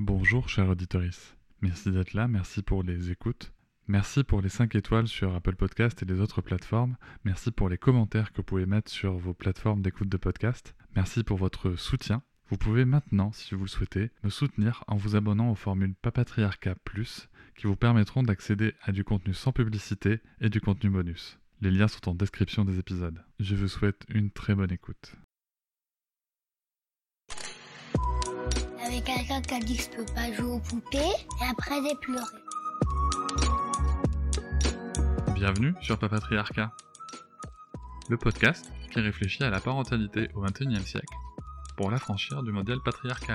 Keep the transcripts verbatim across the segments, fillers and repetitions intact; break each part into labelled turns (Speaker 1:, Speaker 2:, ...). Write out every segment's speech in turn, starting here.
Speaker 1: Bonjour chère auditorice, merci d'être là, merci pour les écoutes, merci pour les cinq étoiles sur Apple Podcast et les autres plateformes, merci pour les commentaires que vous pouvez mettre sur vos plateformes d'écoute de podcast, merci pour votre soutien. Vous pouvez maintenant, si vous le souhaitez, me soutenir en vous abonnant aux formules Papatriarcat Plus qui vous permettront d'accéder à du contenu sans publicité et du contenu bonus. Les liens sont en description des épisodes. Je vous souhaite une très bonne écoute.
Speaker 2: Avec quelqu'un qui a dit que je peux pas jouer aux poupées et après j'ai pleuré.
Speaker 1: Bienvenue sur Papatriarcat, le podcast qui réfléchit à la parentalité au vingt et unième siècle pour l'affranchir du modèle patriarcal.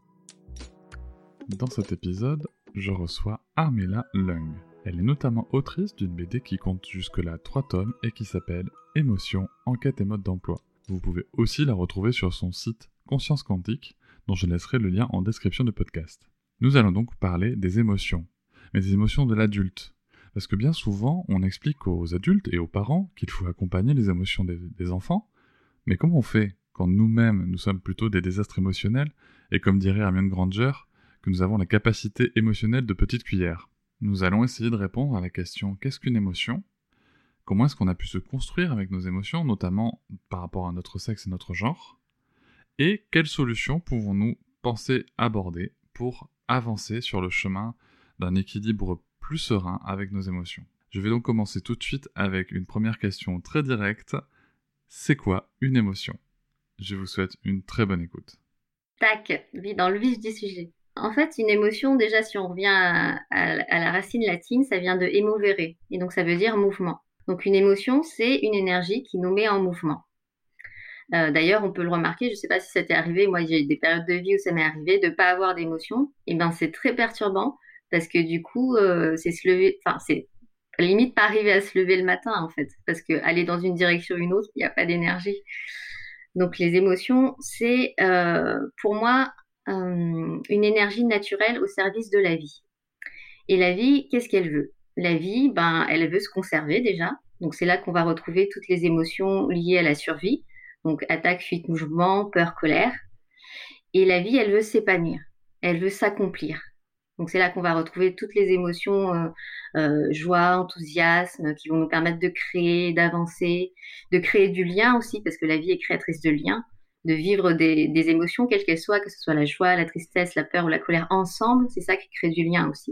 Speaker 1: Dans cet épisode, je reçois Armella Lung. Elle est notamment autrice d'une B D qui compte jusque-là trois tomes et qui s'appelle Émotions, enquête et mode d'emploi. Vous pouvez aussi la retrouver sur son site Conscience Quantique, dont je laisserai le lien en description du podcast. Nous allons donc parler des émotions, mais des émotions de l'adulte. Parce que bien souvent, on explique aux adultes et aux parents qu'il faut accompagner les émotions des, des enfants, mais comment on fait quand nous-mêmes, nous sommes plutôt des désastres émotionnels, et comme dirait Hermione Granger, que nous avons la capacité émotionnelle de petite cuillère? Nous allons essayer de répondre à la question « Qu'est-ce qu'une émotion ?» Comment est-ce qu'on a pu se construire avec nos émotions, notamment par rapport à notre sexe et notre genre? Et quelles solutions pouvons-nous penser aborder pour avancer sur le chemin d'un équilibre plus serein avec nos émotions? Je vais donc commencer tout de suite avec une première question très directe. C'est quoi une émotion? Je vous souhaite une très bonne écoute.
Speaker 3: Tac, vite dans le vif du sujet. En fait, une émotion, déjà, si on revient à, à, à la racine latine, ça vient de emovere, et donc ça veut dire mouvement. Donc une émotion, c'est une énergie qui nous met en mouvement. Euh, d'ailleurs, on peut le remarquer, je ne sais pas si ça t'est arrivé, moi j'ai des périodes de vie où ça m'est arrivé de ne pas avoir d'émotion, et ben c'est très perturbant, parce que du coup, euh, c'est se lever, enfin c'est limite pas arriver à se lever le matin en fait, parce que aller dans une direction ou une autre, il n'y a pas d'énergie. Donc les émotions, c'est euh, pour moi euh, une énergie naturelle au service de la vie. Et la vie, qu'est-ce qu'elle veut? La vie, ben, elle veut se conserver déjà. Donc c'est là qu'on va retrouver toutes les émotions liées à la survie. Donc attaque, fuite, mouvement, peur, colère. Et la vie, elle veut s'épanouir. Elle veut s'accomplir. Donc c'est là qu'on va retrouver toutes les émotions, euh, euh, joie, enthousiasme, qui vont nous permettre de créer, d'avancer, de créer du lien aussi, parce que la vie est créatrice de liens, de vivre des, des émotions, quelles qu'elles soient, que ce soit la joie, la tristesse, la peur ou la colère ensemble, c'est ça qui crée du lien aussi.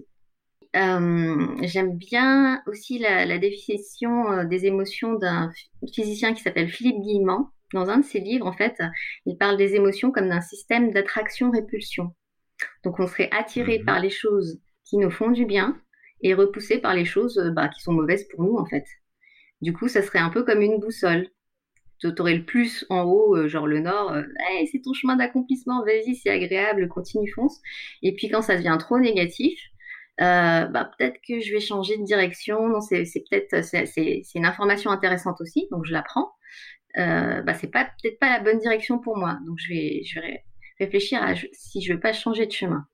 Speaker 3: Euh, j'aime bien aussi la, la définition euh, des émotions d'un physicien qui s'appelle Philippe Guillemant. Dans un de ses livres, en fait, il parle des émotions comme d'un système d'attraction-répulsion. Donc, on serait attiré mmh. par les choses qui nous font du bien et repoussé par les choses bah, qui sont mauvaises pour nous, en fait. Du coup, ça serait un peu comme une boussole. Tu aurais le plus en haut, euh, genre le nord, euh, hey, c'est ton chemin d'accomplissement, vas-y, c'est agréable, continue, fonce. Et puis, quand ça devient trop négatif, euh, bah, peut-être que je vais changer de direction. Non, c'est, c'est peut-être c'est, c'est, c'est une information intéressante aussi, donc je la prends. Euh, bah, c'est pas, peut-être pas la bonne direction pour moi, donc je vais, je vais réfléchir à si je veux pas changer de chemin.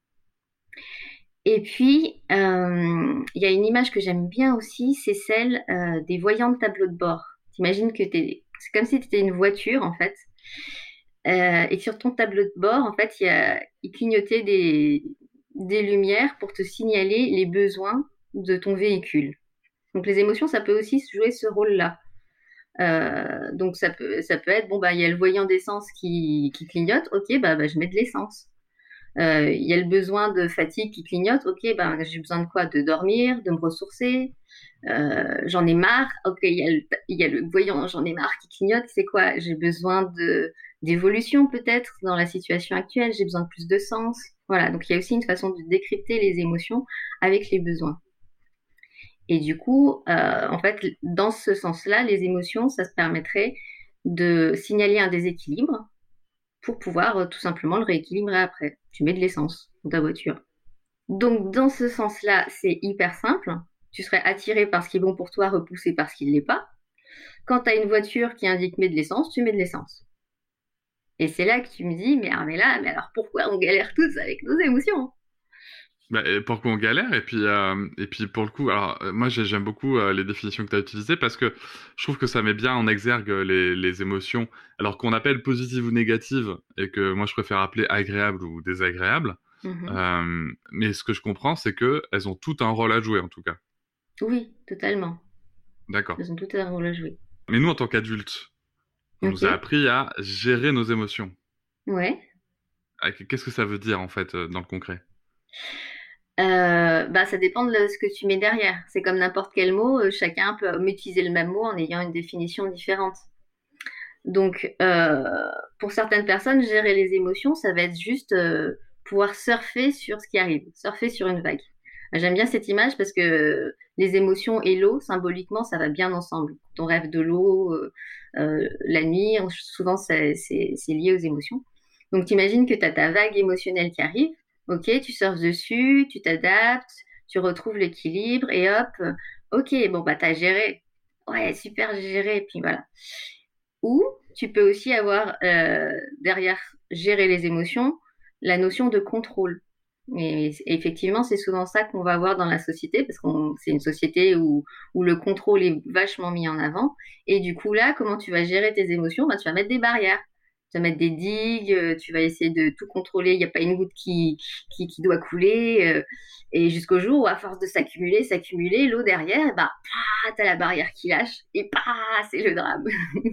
Speaker 3: Et puis, il euh, y a une image que j'aime bien aussi, c'est celle euh, des voyants de tableau de bord. T'imagines que t'es, c'est comme si tu étais une voiture, en fait, euh, et sur ton tableau de bord, en fait, il y a, il clignotait des, des lumières pour te signaler les besoins de ton véhicule. Donc, les émotions, ça peut aussi jouer ce rôle-là. Euh, donc ça peut ça peut être bon bah il y a le voyant d'essence qui, qui clignote, ok bah, bah je mets de l'essence. Euh, il y a le besoin de fatigue qui clignote, ok bah j'ai besoin de quoi? De dormir, de me ressourcer. Euh, j'en ai marre, ok il y a le il y a le voyant j'en ai marre qui clignote, c'est quoi? J'ai besoin de d'évolution peut-être dans la situation actuelle, j'ai besoin de plus de sens. Voilà, donc il y a aussi une façon de décrypter les émotions avec les besoins. Et du coup, euh, en fait, dans ce sens-là, les émotions, ça se permettrait de signaler un déséquilibre pour pouvoir euh, tout simplement le rééquilibrer après. Tu mets de l'essence dans ta voiture. Donc, dans ce sens-là, c'est hyper simple. Tu serais attiré par ce qui est bon pour toi, repoussé par ce qui ne l'est pas. Quand tu as une voiture qui indique mets de l'essence, tu mets de l'essence. Et c'est là que tu me dis, mais, ah, mais là, mais alors pourquoi on galère tous avec nos émotions?
Speaker 1: Bah, pourquoi on galère, et puis, euh, et puis pour le coup, alors euh, moi j'aime beaucoup euh, les définitions que tu as utilisées parce que je trouve que ça met bien en exergue les, les émotions, alors qu'on appelle positives ou négatives, et que moi je préfère appeler agréables ou désagréables.
Speaker 3: Mhm.
Speaker 1: Euh, mais ce que je comprends, c'est que elles ont toutes un rôle à jouer, en tout cas.
Speaker 3: Oui, totalement.
Speaker 1: D'accord.
Speaker 3: Elles ont tout un rôle à jouer.
Speaker 1: Mais nous, en tant qu'adultes, on
Speaker 3: Ok.
Speaker 1: nous a appris à gérer nos émotions.
Speaker 3: Ouais.
Speaker 1: Ah, Qu'est-ce que ça veut dire, en fait, euh, dans le concret?
Speaker 3: Euh, bah, ça dépend de ce que tu mets derrière. C'est comme n'importe quel mot, euh, chacun peut utiliser le même mot en ayant une définition différente. Donc, euh, pour certaines personnes, gérer les émotions, ça va être juste euh, pouvoir surfer sur ce qui arrive, surfer sur une vague. J'aime bien cette image parce que les émotions et l'eau, symboliquement, ça va bien ensemble. Quand on rêve de l'eau, euh, euh, la nuit, on- souvent c'est c'est- c'est lié aux émotions. Donc, t'imagines que tu as ta vague émotionnelle qui arrive, ok, tu surfes dessus, tu t'adaptes, tu retrouves l'équilibre et hop, euh, ok, bon, bah, t'as géré. Ouais, super, j'ai géré, et puis voilà. Ou tu peux aussi avoir euh, derrière gérer les émotions la notion de contrôle. Et effectivement, c'est souvent ça qu'on va avoir dans la société, parce que c'est une société où, où le contrôle est vachement mis en avant. Et du coup, là, comment tu vas gérer tes émotions? Bah, tu vas mettre des barrières. Tu vas mettre des digues, euh, tu vas essayer de tout contrôler. Il n'y a pas une goutte qui, qui, qui doit couler. euh, et jusqu'au jour où, à force de s'accumuler, s'accumuler, l'eau derrière, bah, tu as la barrière qui lâche. Et bah, c'est le drame.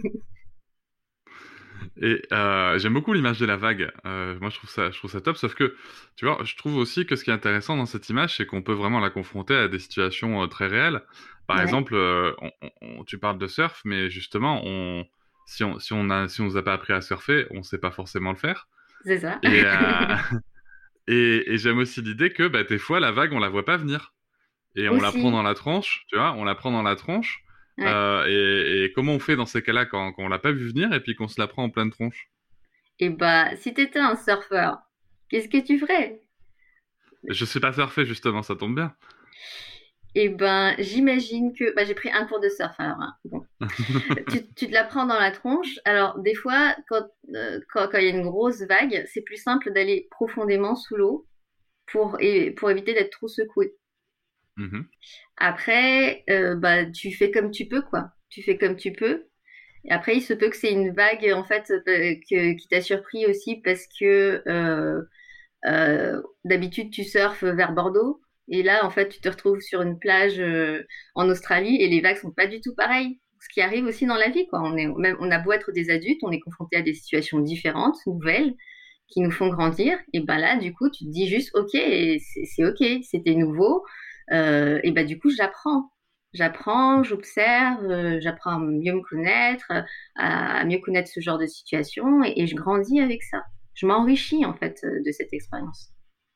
Speaker 1: Et euh, j'aime beaucoup l'image de la vague. Euh, moi, je trouve ça, je trouve ça top. Sauf que, tu vois, je trouve aussi que ce qui est intéressant dans cette image, c'est qu'on peut vraiment la confronter à des situations euh, très réelles. Par
Speaker 3: Ouais,
Speaker 1: exemple, euh, on- on- on- tu parles de surf, mais justement, on, si on, si on a, si on nous a pas appris à surfer, on sait pas forcément le faire.
Speaker 3: c'est ça.
Speaker 1: Et, euh, et, et j'aime aussi l'idée que, bah, des fois, la vague, on la voit pas venir. Et on la prend dans
Speaker 3: Aussi,
Speaker 1: la tronche, tu vois, on la prend dans la tronche.
Speaker 3: ouais.
Speaker 1: Euh, et, et comment on fait dans ces cas-là quand, quand on l'a pas vu venir et puis qu'on se la prend en pleine tronche?
Speaker 3: Et bah, si t'étais un surfeur, qu'est-ce que tu ferais?
Speaker 1: Je sais pas surfer, justement, ça tombe bien.
Speaker 3: Et ben, j'imagine que, bah, j'ai pris un cours de surf alors, hein. Bon. Tu, tu te la prends dans la tronche. Alors, des fois, quand, euh, quand, quand il y a une grosse vague, c'est plus simple d'aller profondément sous l'eau pour, et, pour éviter d'être trop secoué.
Speaker 1: Mhm.
Speaker 3: Après, euh, bah, tu fais comme tu peux, quoi. Tu fais comme tu peux. Et après, il se peut que c'est une vague, en fait, euh, que, qui t'a surpris aussi parce que euh, euh, d'habitude, tu surfes vers Bordeaux. Et là, en fait, tu te retrouves sur une plage euh, en Australie et les vagues sont pas du tout pareilles. Ce qui arrive aussi dans la vie, quoi. On est, même, on a beau être des adultes, on est confronté à des situations différentes, nouvelles, qui nous font grandir. Et ben là, du coup, tu te dis juste, ok, c'est c'est ok, c'était nouveau. Euh, et ben du coup, j'apprends. J'apprends, j'observe, euh, j'apprends à mieux me connaître, à, à mieux connaître ce genre de situation et, et je grandis avec ça. Je m'enrichis en fait euh, de cette expérience.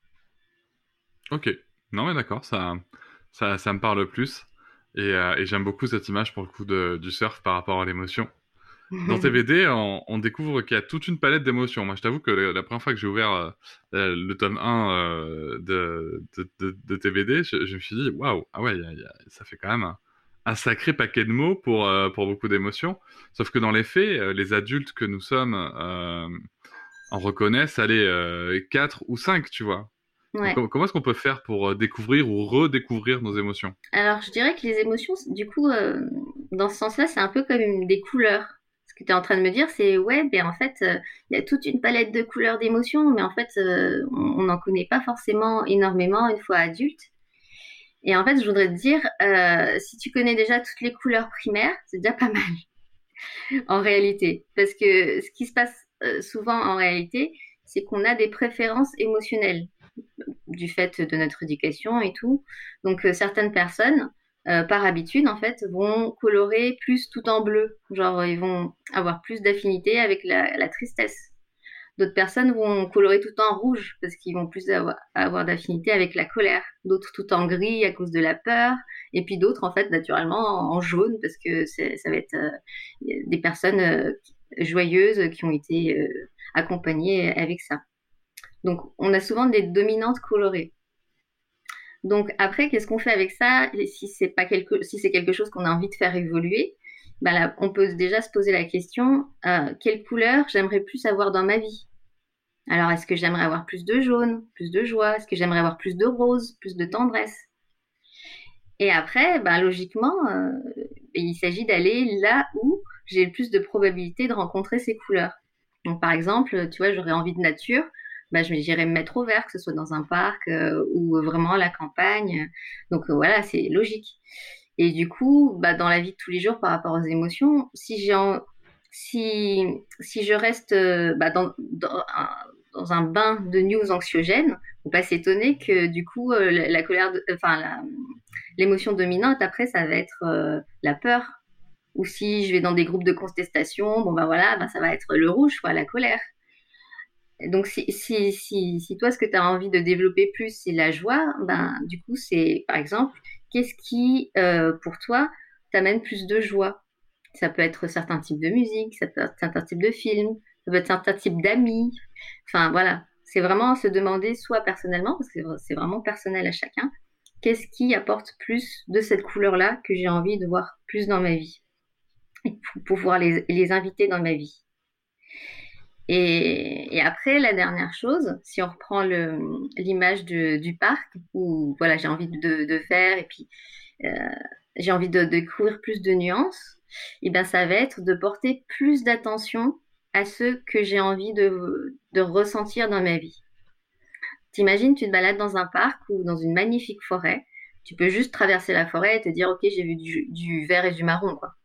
Speaker 1: Ok. Non, mais d'accord, ça, ça, ça me parle plus. Et, euh, et j'aime beaucoup cette image pour le coup de, du surf par rapport à l'émotion. Dans T V D, on, on découvre qu'il y a toute une palette d'émotions. Moi, je t'avoue que la, la première fois que j'ai ouvert euh, euh, le tome un euh, de, de, de, de T V D, je, je me suis dit, waouh, ah ouais, il y a- il y a- ça fait quand même un, un sacré paquet de mots pour, euh, pour beaucoup d'émotions. Sauf que dans les faits, euh, les adultes que nous sommes euh, en reconnaissent, allez, euh, quatre ou cinq, tu vois. Donc,
Speaker 3: Ouais.
Speaker 1: com- comment est-ce qu'on peut faire pour euh, découvrir ou redécouvrir nos émotions?
Speaker 3: Alors, je dirais que les émotions, du coup, euh, dans ce sens-là, c'est un peu comme une- des couleurs. Ce que tu es en train de me dire, c'est ouais, ben en fait, euh, il y a toute une palette de couleurs d'émotions, mais en fait, euh, on n'en connaît pas forcément énormément une fois adulte. Et en fait, je voudrais te dire, euh, si tu connais déjà toutes les couleurs primaires, c'est déjà pas mal en réalité. Parce que ce qui se passe euh, souvent en réalité, c'est qu'on a des préférences émotionnelles du fait de notre éducation et tout. Donc, euh, certaines personnes, euh, par habitude, en fait, vont colorer plus tout en bleu. Genre, ils vont avoir plus d'affinité avec la, la tristesse. D'autres personnes vont colorer tout en rouge parce qu'ils vont plus avoir, avoir d'affinité avec la colère. D'autres tout en gris à cause de la peur. Et puis d'autres, en fait, naturellement, en jaune parce que c'est- ça va être euh, des personnes euh, joyeuses qui ont été euh, accompagnées avec ça. Donc, on a souvent des dominantes colorées. Donc après, qu'est-ce qu'on fait avec ça? Et si c'est pas quelque, si c'est quelque chose qu'on a envie de faire évoluer, ben là, on peut déjà se poser la question, euh, quelle couleur j'aimerais plus avoir dans ma vie? Alors, est-ce que j'aimerais avoir plus de jaune, plus de joie? Est-ce que j'aimerais avoir plus de rose, plus de tendresse? Et après, ben, logiquement, euh, il s'agit d'aller là où j'ai le plus de probabilité de rencontrer ces couleurs. Donc, par exemple, tu vois, j'aurais envie de nature, bah, je j'irai me mettre au vert, que ce soit dans un parc euh, ou vraiment à la campagne. Donc euh, voilà, c'est logique. Et du coup, bah, dans la vie de tous les jours par rapport aux émotions, si j'ai en- si, si je reste euh, bah, dans, dans, un, dans un bain de news anxiogènes, faut pas s'étonner que du coup, euh, la, la colère, de- enfin, la- l'émotion dominante, après, ça va être euh, la peur. Ou si je vais dans des groupes de contestation, bon ben voilà, ben ça va être le rouge, quoi, la colère. Donc si, si, si, si toi, ce que tu as envie de développer plus, c'est la joie, ben du coup, c'est par exemple, qu'est-ce qui, euh, pour toi, t'amène plus de joie? Ça peut être certains types de musique, ça peut être certains types de films, ça peut être certains types d'amis. Enfin voilà, c'est vraiment se demander soit personnellement, parce que c'est vraiment personnel à chacun, qu'est-ce qui apporte plus de cette couleur-là que j'ai envie de voir plus dans ma vie et pour pouvoir les, les inviter dans ma vie. Et, et après, la dernière chose, si on reprend le, l'image de- du parc, où voilà, j'ai envie de, de faire et puis euh, j'ai envie de, de découvrir plus de nuances, et ben ça va être de porter plus d'attention à ce que j'ai envie de, de ressentir dans ma vie. T'imagines, tu te balades dans un parc ou dans une magnifique forêt, tu peux juste traverser la forêt et te dire, ok, j'ai vu du, du vert et du marron, quoi.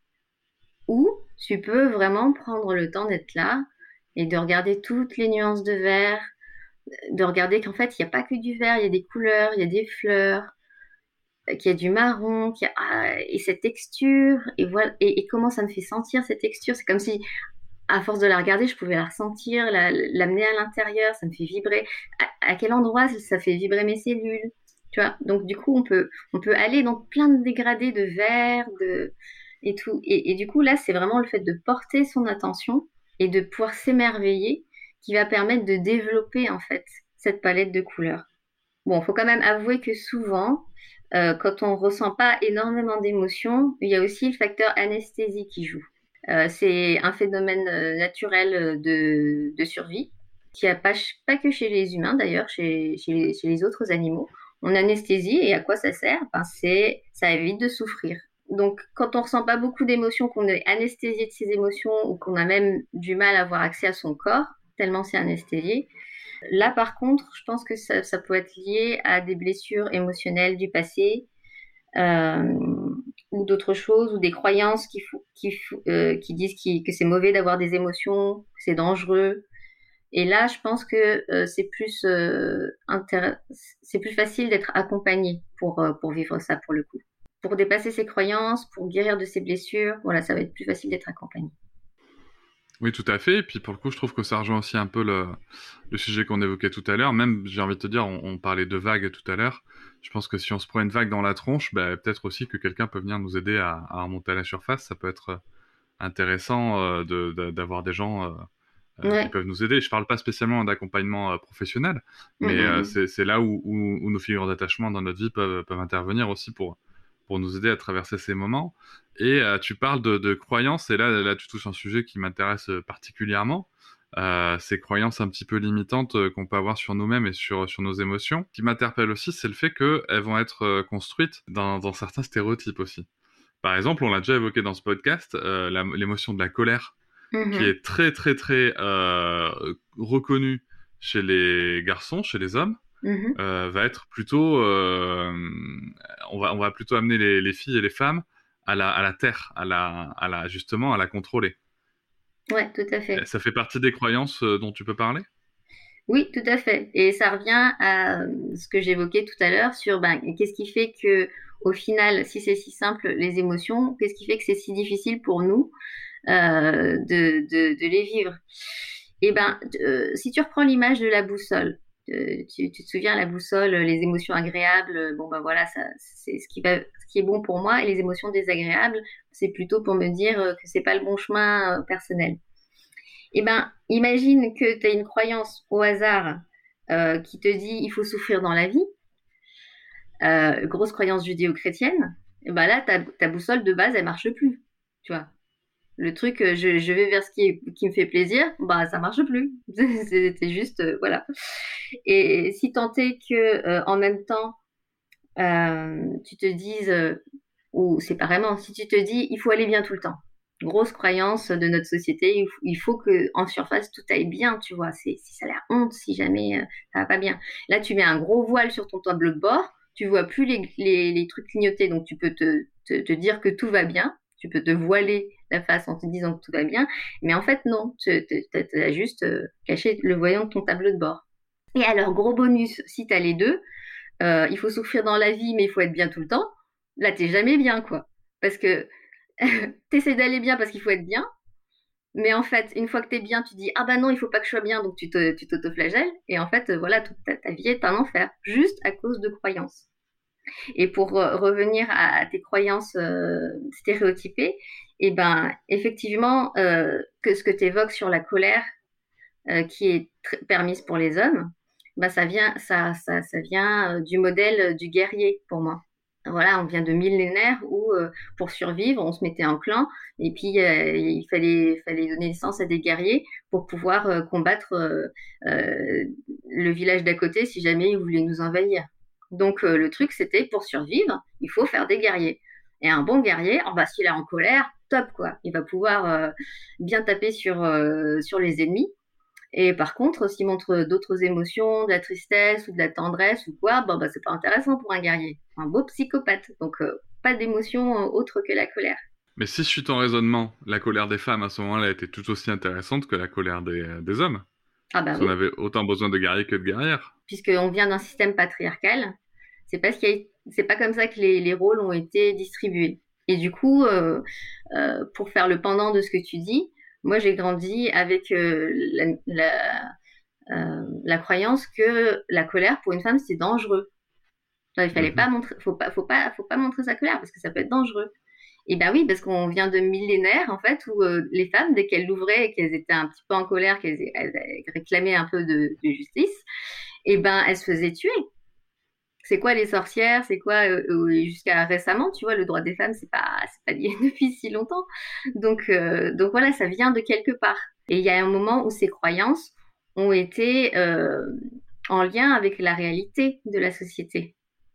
Speaker 3: Ou tu peux vraiment prendre le temps d'être là et de regarder toutes les nuances de vert, de regarder qu'en fait, il n'y a pas que du vert, il y a des couleurs, il y a des fleurs, qu'il y a du marron, qu'il y a, ah, et cette texture, et voilà, et, et comment ça me fait sentir cette texture. C'est comme si, à force de la regarder, je pouvais la ressentir, la- l'amener à l'intérieur, ça me fait vibrer. À, à quel endroit ça fait vibrer mes cellules, tu vois? Donc, du coup, on peut, on peut aller dans plein de dégradés de vert, de, et tout. Et, et du coup, là, c'est vraiment le fait de porter son attention et de pouvoir s'émerveiller qui va permettre de développer, en fait, cette palette de couleurs. Bon, il faut quand même avouer que souvent, euh, quand on ressent pas énormément d'émotions, il y a aussi le facteur anesthésie qui joue. Euh, c'est un phénomène euh, naturel euh, de, de survie qui a pas, ch- pas que chez les humains d'ailleurs, chez, chez les, chez les autres animaux. On anesthésie et à quoi ça sert? Ben, c'est, ça évite de souffrir. Donc, quand on ressent pas beaucoup d'émotions, qu'on est anesthésié de ses émotions ou qu'on a même du mal à avoir accès à son corps, tellement c'est anesthésié, là, par contre, je pense que ça, ça peut être lié à des blessures émotionnelles du passé euh, ou d'autres choses, ou des croyances qui, fou- qui, fou- euh, qui disent qui- que c'est mauvais d'avoir des émotions, que c'est dangereux. Et là, je pense que euh, c'est plus, euh, intér- c'est plus facile d'être accompagné pour, euh, pour vivre ça, pour le coup. Pour dépasser ses croyances, pour guérir de ses blessures, voilà, ça va être plus facile d'être accompagné.
Speaker 1: Oui, tout à fait. Et puis pour le coup, je trouve que ça rejoint aussi un peu le, le sujet qu'on évoquait tout à l'heure. Même, j'ai envie de te dire, on, on parlait de vagues tout à l'heure. Je pense que si on se prend une vague dans la tronche, bah, peut-être aussi que quelqu'un peut venir nous aider à, à remonter à la surface. Ça peut être intéressant euh, de, de- d'avoir des gens euh, euh, qui
Speaker 3: Ouais.
Speaker 1: peuvent nous aider. Je parle pas spécialement d'accompagnement euh, professionnel,
Speaker 3: Mm,
Speaker 1: mais
Speaker 3: mm,
Speaker 1: euh,
Speaker 3: mm.
Speaker 1: c'est, c'est là où, où, où nos figures d'attachement dans notre vie peuvent, peuvent intervenir aussi pour, pour nous aider à traverser ces moments. Et euh, tu parles de, de croyances, et là, là, tu touches un sujet qui m'intéresse particulièrement. Euh, ces croyances un petit peu limitantes euh, qu'on peut avoir sur nous-mêmes et sur, sur nos émotions. Ce qui m'interpelle aussi, c'est le fait qu'elles vont être euh, construites dans, dans certains stéréotypes aussi. Par exemple, on l'a déjà évoqué dans ce podcast, euh, la- l'émotion de la colère, qui
Speaker 3: Mhm,
Speaker 1: est très très très euh, reconnue chez les garçons, chez les hommes,
Speaker 3: mhm.
Speaker 1: euh, va être plutôt, euh, on va on va plutôt amener les, les filles et les femmes à la à la terre, à la à la justement à la contrôler.
Speaker 3: Ouais, tout à
Speaker 1: Euh,
Speaker 3: fait.
Speaker 1: Ça fait partie des croyances euh, dont tu peux parler?
Speaker 3: Oui, tout à fait. Et ça revient à euh, ce que j'évoquais tout à l'heure sur ben, qu'est-ce qui fait que, au final, si c'est si simple, les émotions, qu'est-ce qui fait que c'est si difficile pour nous euh, de, de, de les vivre? Et ben, euh, si tu reprends l'image de la boussole, euh, tu, tu te souviens, la boussole, les émotions agréables, euh, bon ben voilà, ça, c'est ce qui va, ce qui est bon pour moi, et les émotions désagréables, c'est plutôt pour me dire euh, que c'est pas le bon chemin euh, personnel. Eh ben, imagine que tu as une croyance au hasard euh, qui te dit il faut souffrir dans la vie, euh, grosse croyance judéo-chrétienne. Et ben là, ta, ta boussole de base, elle marche plus. Tu vois, le truc, euh, je, je vais vers ce qui, qui me fait plaisir, bah ça marche plus. C'était juste, euh, voilà. Et si tant est que euh, en même temps, euh, tu te dises, euh, ou séparément, si tu te dis il faut aller bien tout le temps. grosse croyance de notre société. Il faut que en surface tout aille bien, tu vois. C'est, c'est ça la honte si jamais euh, ça va pas bien. Là, tu mets un gros voile sur ton tableau de bord, tu vois plus les, les, les trucs clignoter, donc tu peux te, te, te dire que tout va bien. Tu peux te voiler la face en te disant que tout va bien, mais en fait non, tu as juste euh, caché le voyant de ton tableau de bord. Et alors, gros bonus, si tu as les deux, euh, il faut souffrir dans la vie, mais il faut être bien tout le temps. Là, t'es jamais bien, quoi. Parce que t'essaies d'aller bien parce qu'il faut être bien, mais en fait, une fois que t'es bien, tu dis ah bah non, il faut pas que je sois bien, donc tu te, tu t'autoflagelles. Et en fait, euh, voilà, toute ta, ta vie est un enfer, juste à cause de croyances. Et pour euh, revenir à, à tes croyances euh, stéréotypées, et ben effectivement, euh, que ce que tu évoques sur la colère euh, qui est tr- permise pour les hommes, ben ça vient, ça, ça, ça vient euh, du modèle euh, du guerrier pour moi. Voilà, on vient de millénaires où euh, pour survivre, on se mettait en clan et puis euh, il fallait, fallait donner naissance à des guerriers pour pouvoir euh, combattre euh, euh, le village d'à côté si jamais ils voulaient nous envahir. Donc euh, le truc c'était pour survivre, il faut faire des guerriers. Et un bon guerrier, oh, bah, s'il est en colère, top quoi, il va pouvoir euh, bien taper sur, euh, sur les ennemis. Et par contre, s'il montre d'autres émotions, de la tristesse ou de la tendresse ou quoi, bon, bah, c'est pas intéressant pour un guerrier. Un beau psychopathe. Donc, euh, pas d'émotion euh, autre que la colère.
Speaker 1: Mais si je suis ton raisonnement, la colère des femmes à ce moment-là était tout aussi intéressante que la colère des, des hommes.
Speaker 3: Ah bah
Speaker 1: Parce qu'on
Speaker 3: oui,
Speaker 1: avait autant besoin de guerriers que de guerrières.
Speaker 3: puisqu'on vient d'un système patriarcal, c'est pas, ce qu'il y a- c'est pas comme ça que les, les rôles ont été distribués. Et du coup, euh, euh, pour faire le pendant de ce que tu dis, moi j'ai grandi avec euh, la, la, euh, la croyance que la colère pour une femme c'est dangereux. Enfin, il fallait
Speaker 1: Mhm.
Speaker 3: pas montrer, faut pas, faut pas, faut pas montrer sa colère parce que ça peut être dangereux. Et ben oui, parce qu'on vient de millénaires en fait où euh, les femmes, dès qu'elles l'ouvraient et qu'elles étaient un petit peu en colère, qu'elles elles- elles réclamaient un peu de, de justice, et ben elles se faisaient tuer. C'est quoi les sorcières? C'est quoi euh, euh, jusqu'à récemment, tu vois, le droit des femmes, c'est pas, c'est pas dit depuis si longtemps. Donc, euh, donc voilà, ça vient de quelque part. Et il y a un moment où ces croyances ont été euh, en lien avec la réalité de la société.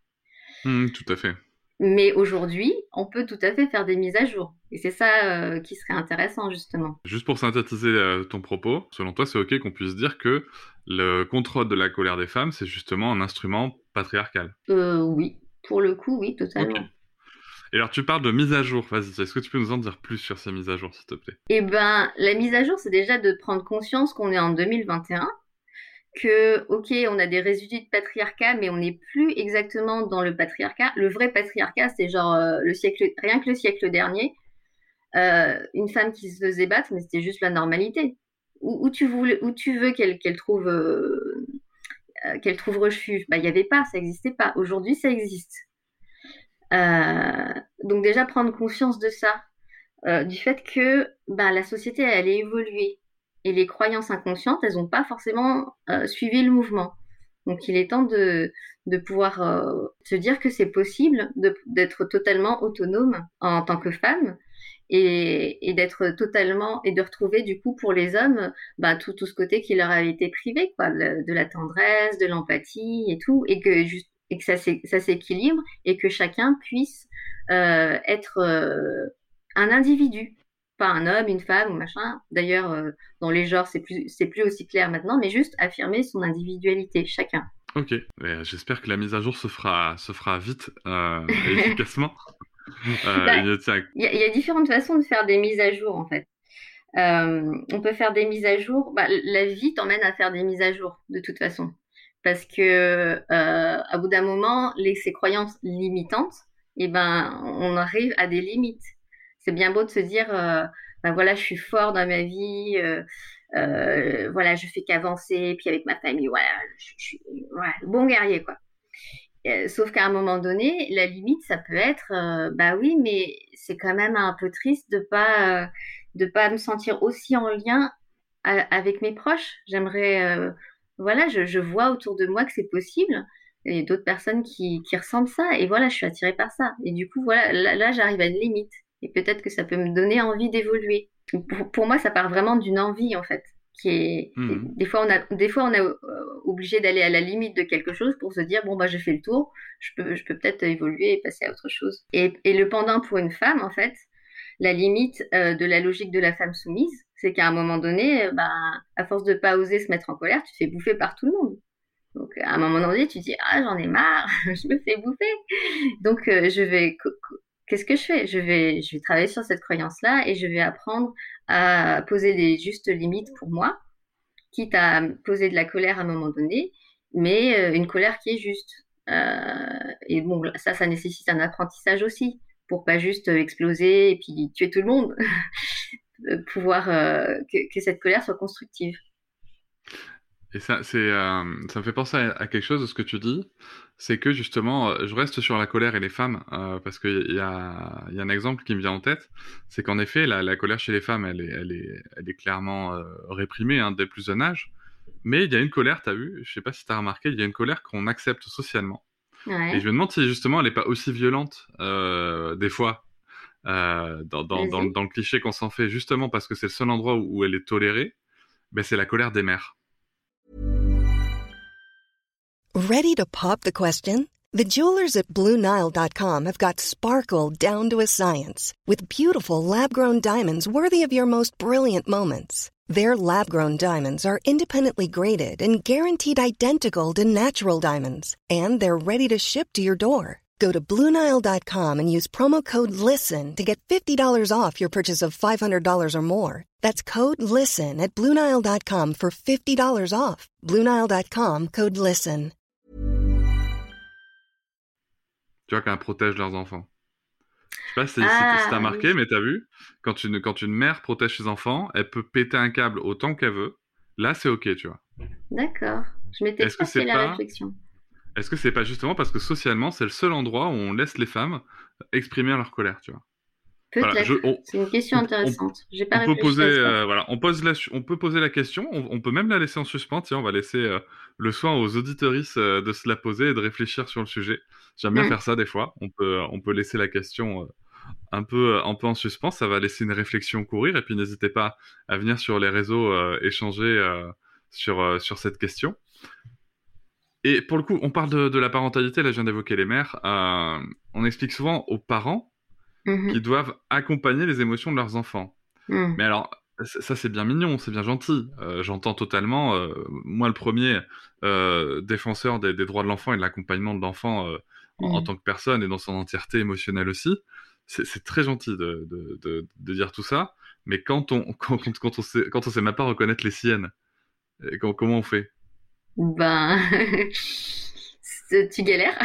Speaker 1: Mhm, tout à fait.
Speaker 3: Mais aujourd'hui, on peut tout à fait faire des mises à jour. Et c'est ça euh, qui serait intéressant, justement.
Speaker 1: Juste pour synthétiser euh, ton propos, selon toi, c'est OK qu'on puisse dire que le contrôle de la colère des femmes, c'est justement un instrument patriarcal.
Speaker 3: Euh, oui, pour le coup, oui,
Speaker 1: OK.
Speaker 3: totalement.
Speaker 1: Et alors, tu parles de mise à jour. Vas-y, est-ce que tu peux nous en dire plus sur ces mises à jour, s'il te plaît?
Speaker 3: Eh ben, la mise à jour, c'est déjà de prendre conscience qu'on est en deux mille vingt et un, que, ok, on a des résidus de patriarcat, mais on n'est plus exactement dans le patriarcat. Le vrai patriarcat, c'est genre euh, le siècle, rien que le siècle dernier, euh, une femme qui se faisait battre, mais c'était juste la normalité. Où, où tu voulais, où tu veux qu'elle qu'elle trouve, euh, euh, qu'elle trouve refuge, bah il y avait pas, ça n'existait pas. Aujourd'hui, ça existe. Euh, donc déjà prendre conscience de ça, euh, du fait que bah, la société elle est évoluée et les croyances inconscientes, elles n'ont pas forcément euh, suivi le mouvement. Donc il est temps de, de pouvoir euh, se dire que c'est possible de- d'être totalement autonome en tant que femme et, et d'être totalement et de retrouver du coup pour les hommes bah, tout, tout ce côté qui leur avait été privé, quoi, de, de la tendresse, de l'empathie et tout, et que, juste, et que ça, s'é- ça s'équilibre et que chacun puisse euh, être euh, un individu, pas un homme, une femme ou machin. D'ailleurs, euh, dans les genres, c'est plus, c'est plus aussi clair maintenant, mais juste affirmer son individualité, chacun.
Speaker 1: OK. Et, euh, j'espère que la mise à jour se fera, se fera vite euh, et efficacement. Euh,
Speaker 3: Bah,
Speaker 1: et, euh, tiens,
Speaker 3: Il y, a il y a différentes façons de faire des mises à jour, en fait. Euh, on peut faire des mises à jour. Bah, la vie t'emmène à faire des mises à jour, de toute façon. Parce que, euh, à bout d'un moment, les, ces croyances limitantes, eh ben, on arrive à des limites. C'est bien beau de se dire, euh, ben voilà, je suis fort dans ma vie, euh, euh, voilà, je fais qu'avancer, puis avec ma famille, voilà, je, je suis voilà, bon guerrier, quoi. Euh, sauf qu'à un moment donné, la limite, ça peut être, euh, bah oui, mais c'est quand même un peu triste de pas, euh, de pas me sentir aussi en lien a- avec mes proches. J'aimerais, euh, voilà, je, je vois autour de moi que c'est possible. Et d'autres personnes qui, qui ressentent ça. Et voilà, je suis attirée par ça. Et du coup, voilà, là, là, j'arrive à une limite. Et peut-être que ça peut me donner envie d'évoluer. Pour, pour moi, ça part vraiment d'une envie, en fait. Qui est, et
Speaker 1: mhm.
Speaker 3: des fois, on a, des fois, on est euh, obligé d'aller à la limite de quelque chose pour se dire, bon, bah, j'ai fait le tour. Je peux, je peux peut-être évoluer et passer à autre chose. Et, et le pendant pour une femme, en fait, la limite euh, de la logique de la femme soumise. C'est qu'à un moment donné, euh, bah, à force de pas oser se mettre en colère, tu te fais bouffer par tout le monde. Donc, à un moment donné, tu te dis, ah, j'en ai marre, je me fais bouffer. Donc, euh, je vais, qu'est-ce que je fais? Je vais, je vais travailler sur cette croyance-là et je vais apprendre à poser des justes limites pour moi, quitte à poser de la colère à un moment donné, mais euh, une colère qui est juste. Euh, et bon, ça, ça nécessite un apprentissage aussi, pour pas juste exploser et puis tuer tout le monde, pouvoir euh, que, que cette colère soit constructive.
Speaker 1: Et ça, c'est, euh, ça me fait penser à, à quelque chose de ce que tu dis, c'est que justement, euh, je reste sur la colère et les femmes, euh, parce qu'il y a, il y a un exemple qui me vient en tête, c'est qu'en effet, la, la colère chez les femmes, elle est, elle est, elle est clairement euh, réprimée hein, dès le plus jeune âge, mais il y a une colère, t'as vu, je sais pas si t'as remarqué, il y a une colère qu'on accepte socialement.
Speaker 3: Ouais.
Speaker 1: Et je me demande si justement elle est pas aussi violente, euh, des fois, euh, dans, dans, dans, dans le cliché qu'on s'en fait, justement parce que c'est le seul endroit où, où elle est tolérée, ben c'est la colère des mères.
Speaker 4: Ready to pop the question? The jewelers at Blue Nile dot com have got sparkle down to a science with beautiful lab-grown diamonds worthy of your most brilliant moments. Their lab-grown diamonds are independently graded and guaranteed identical to natural diamonds, and they're ready to ship to your door. Go to Blue Nile dot com and use promo code LISTEN to get fifty dollars off your purchase of five hundred dollars or more. That's code LISTEN at Blue Nile dot com for fifty dollars off. Blue Nile dot com, code LISTEN.
Speaker 1: Tu vois, quand elles protègent leurs enfants. Je sais pas si,
Speaker 3: ah,
Speaker 1: si, si t'as marqué,
Speaker 3: oui.
Speaker 1: mais t'as vu, quand une, quand une mère protège ses enfants, elle peut péter un câble autant qu'elle veut. Là, c'est ok, tu vois.
Speaker 3: D'accord. Je m'étais
Speaker 1: Est-ce
Speaker 3: pas
Speaker 1: que c'est
Speaker 3: fait la
Speaker 1: pas,
Speaker 3: réflexion.
Speaker 1: est-ce que c'est pas justement parce que socialement, c'est le seul endroit où on laisse les femmes exprimer leur colère, tu vois.
Speaker 3: Peut-être.
Speaker 1: Voilà, je, on,
Speaker 3: c'est une question
Speaker 1: on,
Speaker 3: intéressante.
Speaker 1: On,
Speaker 3: J'ai pas
Speaker 1: on peut
Speaker 3: réfléchi
Speaker 1: poser,
Speaker 3: à ça.
Speaker 1: euh, voilà, on pose la, on peut poser la question. On, on peut même la laisser en suspens. Tiens, on va laisser euh, le soin aux auditeuristes euh, de se la poser et de réfléchir sur le sujet. J'aime bien
Speaker 3: Mm.
Speaker 1: faire ça des fois. On peut, on peut laisser la question euh, un peu, un peu en suspens. Ça va laisser une réflexion courir. Et puis n'hésitez pas à venir sur les réseaux euh, échanger euh, sur euh, sur cette question. Et pour le coup, on parle de, de la parentalité. Là, je viens d'évoquer les mères. Euh, on explique souvent aux parents
Speaker 3: Mm-hmm.
Speaker 1: qui doivent accompagner les émotions de leurs enfants.
Speaker 3: Mm.
Speaker 1: Mais alors, ça c'est bien mignon, c'est bien gentil. Euh, j'entends totalement, euh, moi le premier euh, défenseur des, des droits de l'enfant et de l'accompagnement de l'enfant euh, en,
Speaker 3: Mm.
Speaker 1: en tant que personne et dans son entièreté émotionnelle aussi. C'est, c'est très gentil de, de, de, de dire tout ça. Mais quand on quand, quand on sait quand on sait même pas reconnaître les siennes, et quand, comment on fait?
Speaker 3: Ben, tu galères.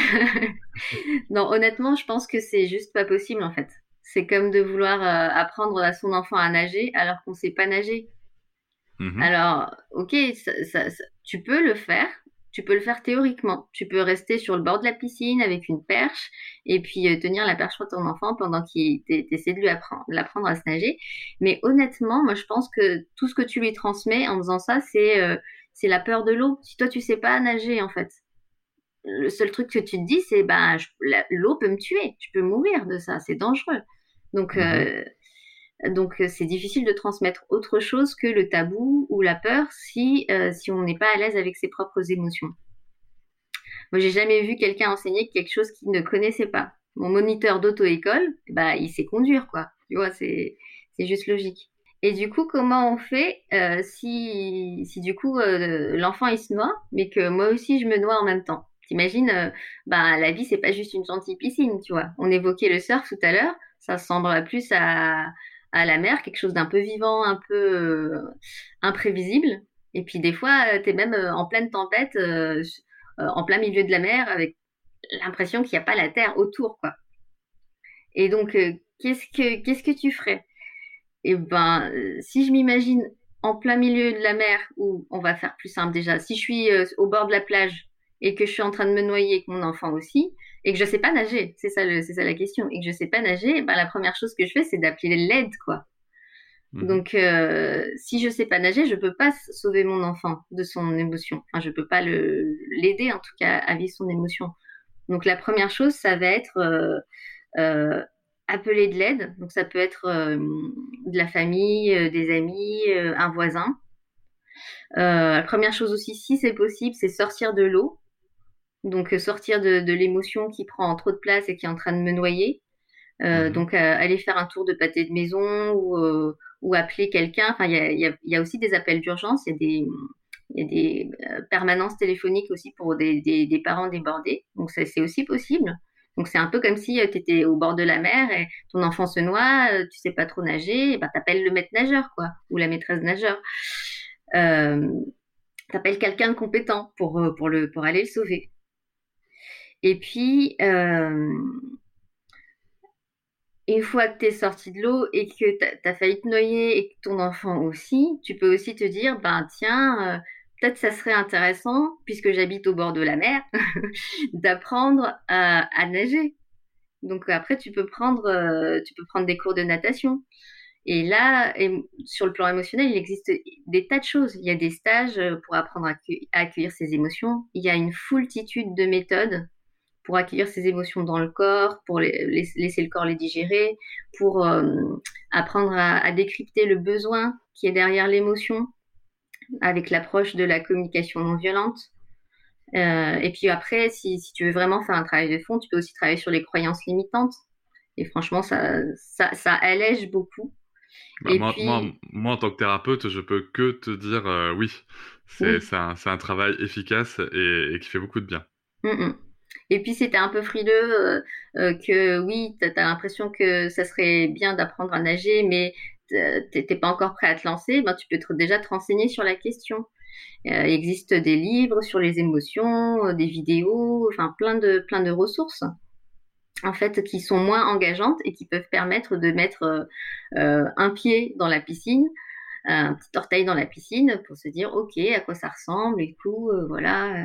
Speaker 3: Non, honnêtement, je pense que c'est juste pas possible en fait. C'est comme de vouloir euh, apprendre à son enfant à nager alors qu'on sait pas nager.
Speaker 1: Mmh.
Speaker 3: Alors, ok, ça, ça, ça, tu peux le faire. Tu peux le faire théoriquement. Tu peux rester sur le bord de la piscine avec une perche et puis euh, tenir la perche sur ton enfant pendant qu'il t'essaie de lui apprendre, de l'apprendre à se nager. Mais honnêtement, moi, je pense que tout ce que tu lui transmets en faisant ça, c'est euh, c'est la peur de l'eau. Si toi, tu sais pas nager, en fait, le seul truc que tu te dis, c'est ben, bah, l'eau peut me tuer. Je peux mourir de ça. C'est dangereux. Donc, mmh. euh, donc c'est difficile de transmettre autre chose que le tabou ou la peur si, euh, si on n'est pas à l'aise avec ses propres émotions. Moi, j'ai jamais vu quelqu'un enseigner quelque chose qu'il ne connaissait pas. Mon moniteur d'auto-école, bah, il sait conduire, quoi. Tu vois, c'est, c'est juste logique. Et du coup, comment on fait euh, si, si du coup euh, l'enfant il se noie, mais que moi aussi je me noie en même temps? T'imagines, euh, bah, la vie c'est pas juste une gentille piscine, tu vois. On évoquait le surf tout à l'heure, ça ressemble plus à, à la mer, quelque chose d'un peu vivant, un peu euh, imprévisible. Et puis des fois, t'es même euh, en pleine tempête, euh, euh, en plein milieu de la mer, avec l'impression qu'il n'y a pas la terre autour, quoi. Et donc, euh, qu'est-ce que qu'est-ce que tu ferais? Et ben, euh, si je m'imagine en plein milieu de la mer, où on va faire plus simple déjà, si je suis euh, au bord de la plage et que je suis en train de me noyer avec mon enfant aussi, et que je sais pas nager, c'est ça, le, c'est ça la question, et que je sais pas nager, ben la première chose que je fais, c'est d'appeler l'aide, quoi. Mmh. Donc, euh, si je sais pas nager, je peux pas sauver mon enfant de son émotion. Enfin, je peux pas le, l'aider, en tout cas, à vivre son émotion. Donc, la première chose, ça va être euh, euh, appeler de l'aide. Donc, ça peut être euh, de la famille, euh, des amis, euh, un voisin. Euh, la première chose aussi, si c'est possible, c'est sortir de l'eau. Donc, sortir de, de l'émotion qui prend trop de place et qui est en train de me noyer. Euh,
Speaker 1: Mhm.
Speaker 3: donc, euh, aller faire un tour de pâté de maison ou, euh, ou appeler quelqu'un. Enfin, il y a, il y a, il y a aussi des appels d'urgence. Il y a des, il y a des euh, permanences téléphoniques aussi pour des, des, des parents débordés. Donc, ça, c'est aussi possible. Donc, c'est un peu comme si tu étais au bord de la mer et ton enfant se noie, euh, tu sais pas trop nager, et ben, t'appelles le maître nageur, quoi, ou la maîtresse nageur. Euh, T'appelles quelqu'un de compétent pour, euh, pour, le, pour aller le sauver. Et puis, euh, une fois que tu es sorti de l'eau et que tu as failli te noyer et que ton enfant aussi, tu peux aussi te dire, ben tiens, euh, peut-être ça serait intéressant, puisque j'habite au bord de la mer, d'apprendre à, à nager. Donc après, tu peux prendre, euh, tu peux prendre des cours de natation. Et là, et sur le plan émotionnel, il existe des tas de choses. Il y a des stages pour apprendre à, accu- à accueillir ses émotions. Il y a une foultitude de méthodes pour accueillir ses émotions dans le corps, pour les, les- laisser le corps les digérer, pour euh, apprendre à, à décrypter le besoin qui est derrière l'émotion avec l'approche de la communication non violente. Euh, et puis après, si, si tu veux vraiment faire un travail de fond, tu peux aussi travailler sur les croyances limitantes. Et franchement, ça, ça, ça allège beaucoup.
Speaker 1: Bah,
Speaker 3: Et
Speaker 1: moi, moi,
Speaker 3: puis,
Speaker 1: moi, en tant que thérapeute, je peux que te dire euh, oui, c'est
Speaker 3: oui.
Speaker 1: c'est un, c'est un travail efficace et, et qui fait beaucoup de bien.
Speaker 3: Mm, mm. Et puis, si t'es un peu frileux, euh, euh, que oui, t'as, t'as l'impression que ça serait bien d'apprendre à nager, mais t'es t'es pas encore prêt à te lancer, ben, tu peux te- déjà te renseigner sur la question. Euh, il existe des livres sur les émotions, euh, des vidéos, enfin plein de, plein de ressources, en fait, qui sont moins engageantes et qui peuvent permettre de mettre euh, euh, un pied dans la piscine, un petit orteil dans la piscine pour se dire, OK, à quoi ça ressemble et tout, euh, voilà.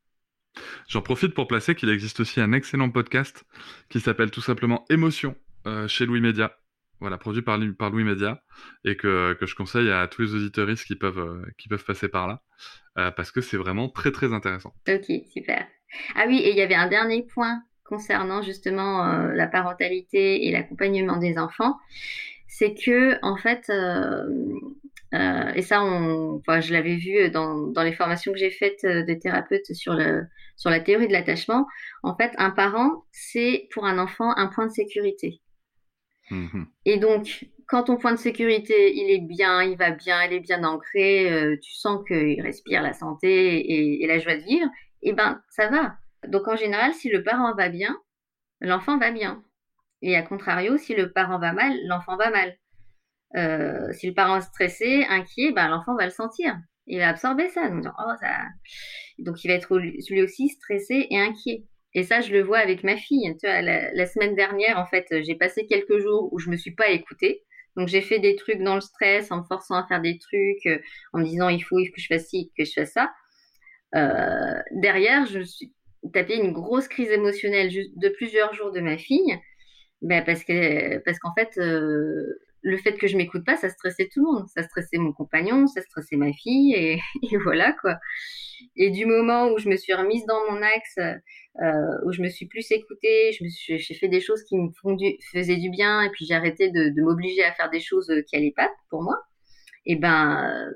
Speaker 1: J'en profite pour placer qu'il existe aussi un excellent podcast qui s'appelle tout simplement Émotion euh, chez Louis Média. Voilà, produit par, Lu- par Louis Média et que, que je conseille à tous les auditeuristes qui peuvent, euh, qui peuvent passer par là euh, parce que c'est vraiment très très intéressant.
Speaker 3: Ok, super. Ah oui, et il y avait un dernier point concernant justement euh, la parentalité et l'accompagnement des enfants, c'est que en fait, euh, euh, et ça, on, enfin, je l'avais vu dans, dans les formations que j'ai faites euh, de thérapeute sur le, sur la théorie de l'attachement, en fait, un parent, c'est pour un enfant un point de sécurité.
Speaker 1: Mhm.
Speaker 3: Et donc, quand ton point de sécurité, il est bien, il va bien, il est bien ancré, euh, tu sens qu'il respire la santé et, et la joie de vivre, eh ben, ça va. Donc, en général, si le parent va bien, l'enfant va bien. Et à contrario, si le parent va mal, l'enfant va mal. Euh, si le parent est stressé, inquiet, ben, l'enfant va le sentir. Il va absorber ça. Donc, oh, ça... donc il va être lui aussi stressé et inquiet. Et ça, je le vois avec ma fille. Tu vois, la, la semaine dernière, en fait, j'ai passé quelques jours où je me suis pas écoutée. Donc, j'ai fait des trucs dans le stress, en me forçant à faire des trucs, euh, en me disant il faut, il faut que je fasse ci, que je fasse ça. Euh, derrière, je me suis tapé une grosse crise émotionnelle juste de plusieurs jours de ma fille. Ben parce que parce qu'en fait, euh, le fait que je m'écoute pas, ça stressait tout le monde. Ça stressait mon compagnon, ça stressait ma fille, et, et voilà quoi. Et du moment où je me suis remise dans mon axe, euh, où je me suis plus écoutée, je me suis, j'ai fait des choses qui me font du, faisaient du bien, et puis j'ai arrêté de, de m'obliger à faire des choses qui allaient pas pour moi. Et ben,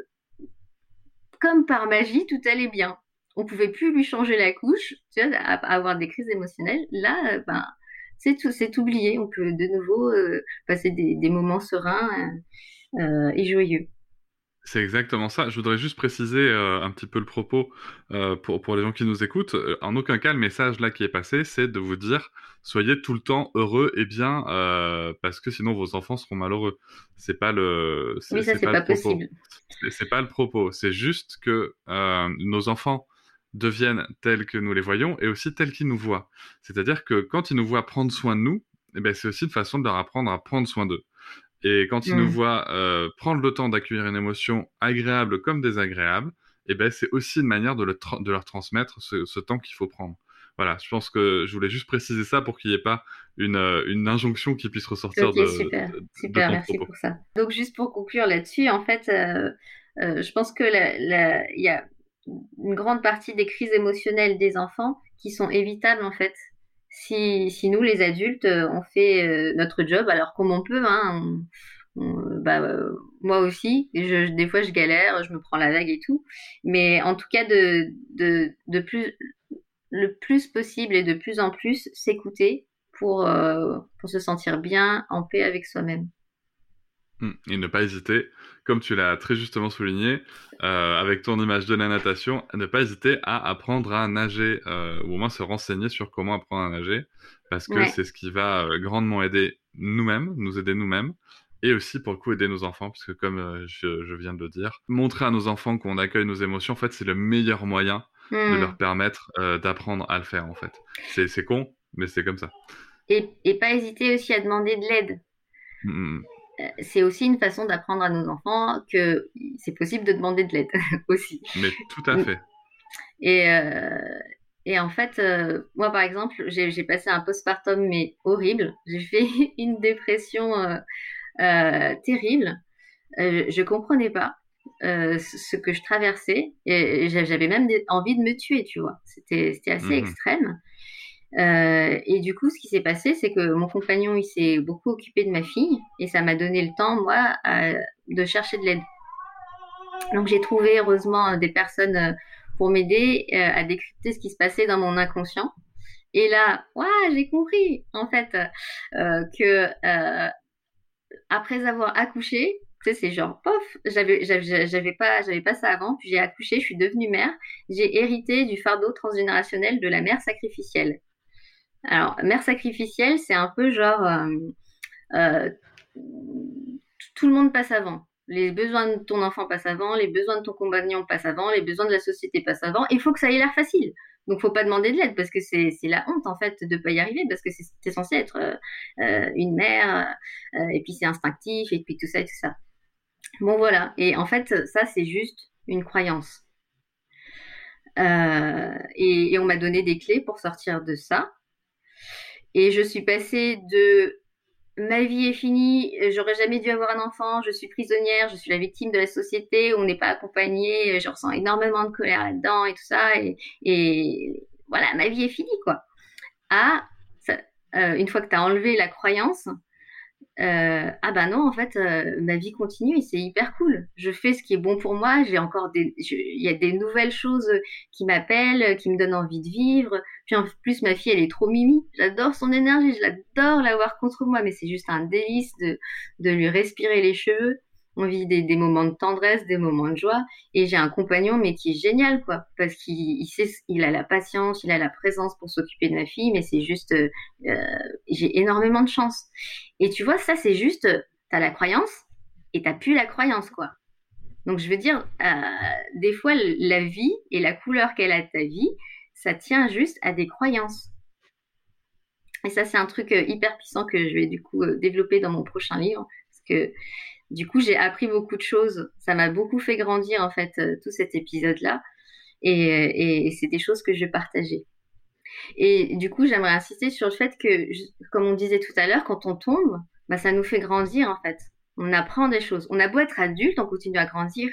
Speaker 3: comme par magie, tout allait bien. On pouvait plus lui changer la couche, tu vois, à, à avoir des crises émotionnelles. Là, euh, ben, c'est tout, c'est oublié. On peut de nouveau euh, passer des, des moments sereins euh, euh, et joyeux.
Speaker 1: C'est exactement ça. Je voudrais juste préciser euh, un petit peu le propos euh, pour, pour les gens qui nous écoutent. Euh, En aucun cas, le message là qui est passé, c'est de vous dire soyez tout le temps heureux et bien euh, parce que sinon vos enfants seront malheureux. C'est pas le, c'est
Speaker 3: Oui, ça,
Speaker 1: c'est
Speaker 3: c'est
Speaker 1: pas le
Speaker 3: pas
Speaker 1: propos.
Speaker 3: possible.
Speaker 1: C'est c'est pas le propos. C'est juste que euh, nos enfants deviennent tels que nous les voyons et aussi tels qu'ils nous voient. C'est-à-dire que quand ils nous voient prendre soin de nous, eh ben, c'est aussi une façon de leur apprendre à prendre soin d'eux. Et quand ils nous
Speaker 3: Mm.
Speaker 1: voient euh, prendre le temps d'accueillir une émotion agréable comme désagréable, eh ben, c'est aussi une manière de, le tra- de leur transmettre ce, ce temps qu'il faut prendre. Voilà, je pense que je voulais juste préciser ça pour qu'il n'y ait pas une, euh, une injonction qui puisse ressortir
Speaker 3: Ok,
Speaker 1: de,
Speaker 3: super,
Speaker 1: de, de
Speaker 3: super,
Speaker 1: ton
Speaker 3: merci
Speaker 1: propos.
Speaker 3: pour ça. Donc, juste pour conclure là-dessus, en fait, euh, euh, je pense que la- la- il y a une grande partie des crises émotionnelles des enfants qui sont évitables, en fait, si, si nous, les adultes, euh, on fait euh, notre job, alors comme on peut, hein, on- on- bah, euh, moi aussi, je, des fois, je galère, je me prends la vague et tout, mais en tout cas, de, de, de plus, le plus possible et de plus en plus s'écouter pour, euh, pour se sentir bien, en paix avec soi-même.
Speaker 1: Mmh. Et ne pas hésiter, comme tu l'as très justement souligné, euh, avec ton image de la natation, ne pas hésiter à apprendre à nager, euh, ou au moins se renseigner sur comment apprendre à nager, parce que
Speaker 3: Ouais.
Speaker 1: c'est ce qui va euh, grandement aider nous-mêmes, nous aider nous-mêmes, et aussi pour le coup aider nos enfants, parce que comme euh, je, je viens de le dire, montrer à nos enfants qu'on accueille nos émotions, en fait, c'est le meilleur moyen de leur
Speaker 3: Hmm.
Speaker 1: permettre euh, d'apprendre à le faire, en fait. C'est, c'est con, mais c'est comme ça.
Speaker 3: Et, et pas hésiter aussi à demander de l'aide.
Speaker 1: Mmh.
Speaker 3: Euh, C'est aussi une façon d'apprendre à nos enfants que c'est possible de demander de l'aide aussi.
Speaker 1: Mais tout à fait.
Speaker 3: Et, euh, et en fait, euh, moi par exemple, j'ai j'ai passé un postpartum mais horrible. J'ai fait une dépression euh, euh, terrible. Euh, je comprenais pas euh, ce ce que je traversais et j'a- j'avais même des- envie de me tuer, tu vois. C'était c'était assez
Speaker 1: Mhm.
Speaker 3: extrême. Euh, et du coup, ce qui s'est passé, c'est que mon compagnon, il s'est beaucoup occupé de ma fille et ça m'a donné le temps, moi, à- de chercher de l'aide. Donc j'ai trouvé heureusement des personnes euh, pour m'aider euh, à décrypter ce qui se passait dans mon inconscient. Et là, ouah, j'ai compris en fait euh, que euh, après avoir accouché, tu sais, c'est genre pof, j'avais j'avais j'avais pas j'avais pas ça avant, puis j'ai accouché, je suis devenue mère, j'ai hérité du fardeau transgénérationnel de la mère sacrificielle. Alors, mère sacrificielle, c'est un peu genre euh, euh, tout le monde passe avant. Les besoins de ton enfant passent avant, les besoins de ton compagnon passent avant, les besoins de la société passent avant. Il faut que ça ait l'air facile. Donc, faut pas demander de l'aide parce que c'est c'est la honte en fait de pas y arriver parce que c'est t'es censé être euh, euh, une mère euh, et puis c'est instinctif et puis tout ça et tout ça. Bon voilà. Et en fait, ça c'est juste une croyance. Euh, et, et on m'a donné des clés pour sortir de ça. Et je suis passée de ma vie est finie, j'aurais jamais dû avoir un enfant, je suis prisonnière, je suis la victime de la société, on n'est pas accompagné, je ressens énormément de colère là-dedans et tout ça, et, et voilà, ma vie est finie, quoi. Ah, ça, euh, une fois que tu as enlevé la croyance, euh, ah bah non, en fait, euh, ma vie continue et c'est hyper cool. Je fais ce qui est bon pour moi. J'ai encore des, je- il y a des nouvelles choses qui m'appellent, qui me donnent envie de vivre. Puis en plus, ma fille, elle est trop mimi. J'adore son énergie, je l'adore l'avoir contre moi, mais c'est juste un délice de, de lui respirer les cheveux. On vit des, des moments de tendresse, des moments de joie. Et j'ai un compagnon, mais qui est génial, quoi, parce qu'il il sait, il a la patience, il a la présence pour s'occuper de ma fille, mais c'est juste, euh, euh, j'ai énormément de chance. Et tu vois, ça, c'est juste, t'as la croyance et t'as plus la croyance, quoi. Donc, je veux dire, euh, des fois, la vie et la couleur qu'elle a de ta vie, ça tient juste à des croyances. Et ça, c'est un truc euh, hyper puissant que je vais du coup euh, développer dans mon prochain livre. Parce que du coup, j'ai appris beaucoup de choses. Ça m'a beaucoup fait grandir, en fait, euh, tout cet épisode-là. Et, et, et c'est des choses que je vais partager. Et du coup, j'aimerais insister sur le fait que, comme on disait tout à l'heure, quand on tombe, bah, ça nous fait grandir en fait. On apprend des choses. On a beau être adulte, on continue à grandir.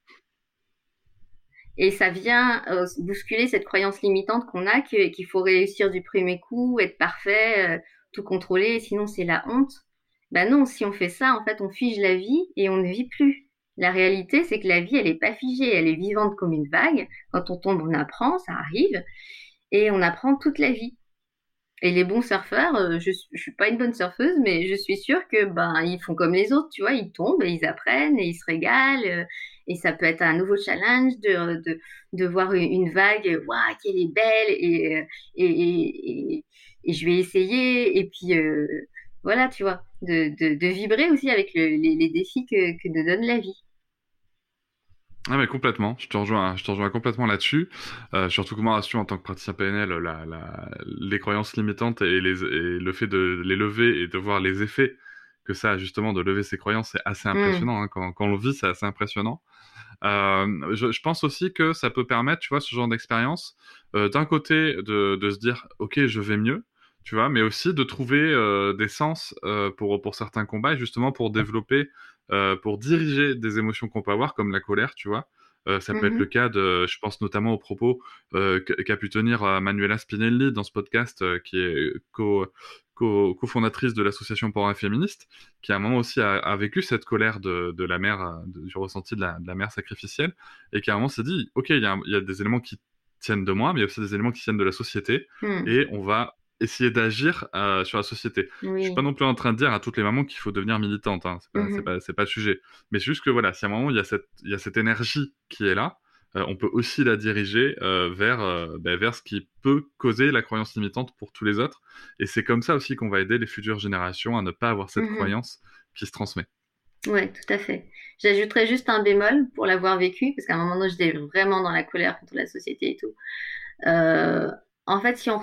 Speaker 3: Et ça vient euh, bousculer cette croyance limitante qu'on a que- qu'il faut réussir du premier coup, être parfait, euh, tout contrôler, sinon c'est la honte. Ben non, si on fait ça, en fait, on fige la vie et on ne vit plus. La réalité, c'est que la vie, elle n'est pas figée, elle est vivante comme une vague. Quand on tombe, on apprend, ça arrive, et on apprend toute la vie. Et les bons surfeurs, euh, je, je suis pas une bonne surfeuse, mais je suis sûre que ben ils font comme les autres, tu vois, ils tombent et ils apprennent et ils se régalent. euh, et ça peut être un nouveau challenge de, de, de voir une, une vague, waouh, qu'elle est belle et, euh, et, et, et, et je vais essayer. Et puis euh, voilà, tu vois, de, de, de vibrer aussi avec le- les, les défis que, que nous donne la vie.
Speaker 1: Ah mais complètement, je te rejoins, je te rejoins complètement là-dessus. Euh, surtout que moi, en tant que praticien P N L, la, la, les croyances limitantes et, les, et le fait de les lever et de voir les effets que ça a justement de lever ces croyances, c'est assez
Speaker 3: Mm.
Speaker 1: impressionnant. Hein. Quand, quand on le vit, c'est assez impressionnant. Euh, je, je pense aussi que ça peut permettre, tu vois, ce genre d'expérience, euh, d'un côté de, de se dire, ok, je vais mieux, tu vois, mais aussi de trouver euh, des sens euh, pour, pour certains combats et justement pour développer, euh, pour diriger des émotions qu'on peut avoir, comme la colère, tu vois. Euh, ça peut être le
Speaker 3: Mhm.
Speaker 1: cas de, je pense notamment aux propos euh, qu'a qu'a pu tenir euh, Manuela Spinelli dans ce podcast, euh, qui est co, co, cofondatrice de l'association Parents et Féministes, qui à un moment aussi a, a vécu cette colère de, de la mère, euh, de- du ressenti de la, de la mère sacrificielle, et qui à un moment s'est dit, ok, il y a, un- il y a des éléments qui tiennent de moi, mais il y a aussi des éléments qui tiennent de la société,
Speaker 3: Mm.
Speaker 1: et on va essayer d'agir euh, sur la société.
Speaker 3: Oui.
Speaker 1: Je suis pas non plus en train de dire à toutes les mamans qu'il faut devenir militante, hein. C'est pas,
Speaker 3: mm-hmm.
Speaker 1: c'est pas, c'est pas le sujet. Mais c'est juste que voilà, si à un moment il y a cette, il y a cette énergie qui est là, euh, on peut aussi la diriger euh, vers, euh, ben, vers ce qui peut causer la croyance limitante pour tous les autres. Et c'est comme ça aussi qu'on va aider les futures générations à ne pas avoir cette
Speaker 3: mm-hmm.
Speaker 1: croyance qui se transmet.
Speaker 3: Oui, tout à fait. J'ajouterais juste un bémol pour l'avoir vécu, parce qu'à un moment donné, j'étais vraiment dans la colère contre la société et tout. Euh, en fait, si on,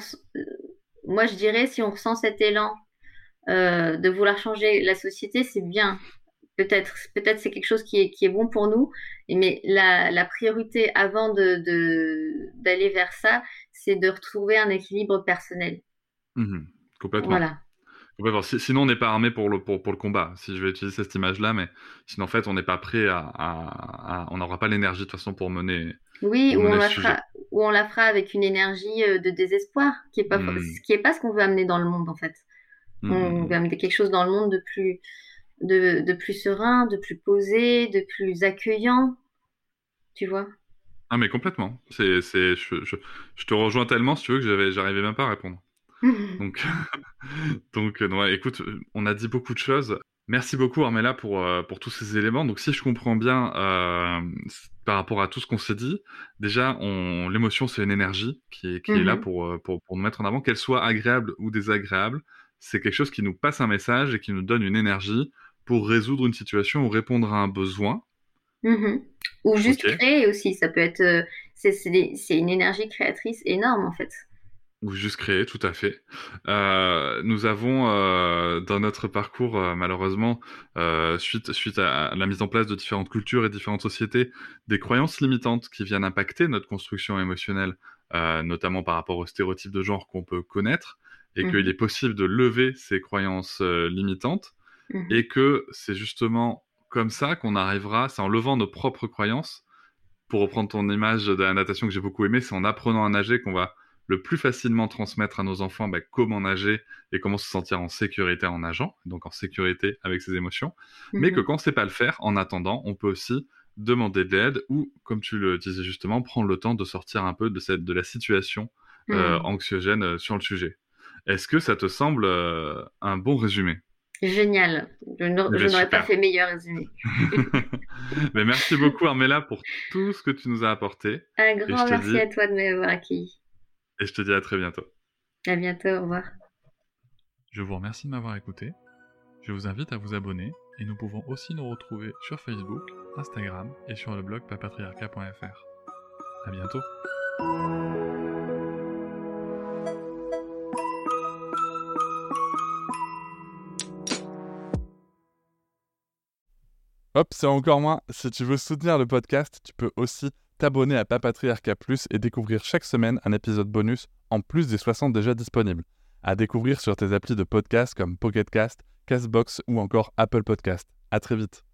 Speaker 3: moi je dirais, si on ressent cet élan euh, de vouloir changer la société, c'est bien. Peut-être, peut-être c'est quelque chose qui est, qui est bon pour nous, mais la, la priorité avant de, de, d'aller vers ça, c'est de retrouver un équilibre personnel.
Speaker 1: Mmh, complètement.
Speaker 3: Voilà.
Speaker 1: Complètement. Si- Sinon, on n'est pas armé pour le, pour, pour le combat, si je vais utiliser cette image-là, mais sinon, en fait, on n'est pas prêt à, à, à- on n'aura pas l'énergie de toute façon pour mener,
Speaker 3: Oui,
Speaker 1: pour
Speaker 3: ou on
Speaker 1: mener
Speaker 3: la
Speaker 1: ce sujet.
Speaker 3: fera, ou on la fera avec une énergie euh, de désespoir, qui est pas,
Speaker 1: Mmh.
Speaker 3: qui est pas ce qu'on veut amener dans le monde en fait.
Speaker 1: Mmh,
Speaker 3: On
Speaker 1: mmh,
Speaker 3: veut amener quelque chose dans le monde de plus, de, de plus serein, de plus posé, de plus accueillant, tu vois.
Speaker 1: Ah, mais complètement. C'est, c'est, je, je, je te rejoins tellement, si tu veux, que j'avais, j'arrivais même pas à répondre. Donc, donc euh, ouais, écoute, euh, on a dit beaucoup de choses. Merci beaucoup, Armella, pour, euh, pour tous ces éléments. Donc, si je comprends bien, euh, c- par rapport à tout ce qu'on s'est dit, déjà, on, l'émotion, c'est une énergie qui est, qui est là
Speaker 3: Mhm.
Speaker 1: pour, euh, pour, pour nous mettre en avant, qu'elle soit agréable ou désagréable. C'est quelque chose qui nous passe un message et qui nous donne une énergie pour résoudre une situation ou répondre à un besoin.
Speaker 3: Mhm. Ou juste
Speaker 1: Ok.
Speaker 3: créer aussi, ça peut être, euh, c'est c'est des- c'est une énergie créatrice énorme en fait.
Speaker 1: Ou juste créer, tout à fait. Euh, nous avons euh, dans notre parcours, euh, malheureusement, euh, suite, suite à la mise en place de différentes cultures et différentes sociétés, des croyances limitantes qui viennent impacter notre construction émotionnelle, euh, notamment par rapport aux stéréotypes de genre qu'on peut connaître, et qu'il
Speaker 3: Mhm.
Speaker 1: est possible de lever ces croyances euh, limitantes,
Speaker 3: Mhm.
Speaker 1: et que c'est justement comme ça qu'on arrivera, c'est en levant nos propres croyances, pour reprendre ton image de la natation que j'ai beaucoup aimée, c'est en apprenant à nager qu'on va le plus facilement transmettre à nos enfants bah, comment nager et comment se sentir en sécurité en nageant, donc en sécurité avec ses émotions. Mais que
Speaker 3: Mhm.
Speaker 1: quand on ne sait pas le faire, en attendant, on peut aussi demander de l'aide ou, comme tu le disais justement, prendre le temps de sortir un peu de, cette, de la situation euh,
Speaker 3: Mhm.
Speaker 1: anxiogène euh, sur le sujet. Est-ce que ça te semble euh, un bon résumé?
Speaker 3: Génial. Je n-
Speaker 1: Eh
Speaker 3: je
Speaker 1: bien,
Speaker 3: n'aurais pas
Speaker 1: super.
Speaker 3: fait meilleur résumé.
Speaker 1: Mais merci beaucoup Armella pour tout ce que tu nous as apporté
Speaker 3: Un
Speaker 1: et je
Speaker 3: grand
Speaker 1: te
Speaker 3: merci
Speaker 1: dis
Speaker 3: à toi de m'avoir accueilli.
Speaker 1: et je te dis à très bientôt.
Speaker 3: À bientôt, au revoir.
Speaker 1: Je vous remercie de m'avoir écouté. Je vous invite à vous abonner et nous pouvons aussi nous retrouver sur Facebook, Instagram et sur le blog papatriarcat point f r. À bientôt. Hop, c'est encore moins. Si tu veux soutenir le podcast, tu peux aussi t'abonner à Papatriarcat Plus et découvrir chaque semaine un épisode bonus en plus des soixante déjà disponibles. À découvrir sur tes applis de podcast comme Pocket Cast, Castbox ou encore Apple Podcast. À très vite.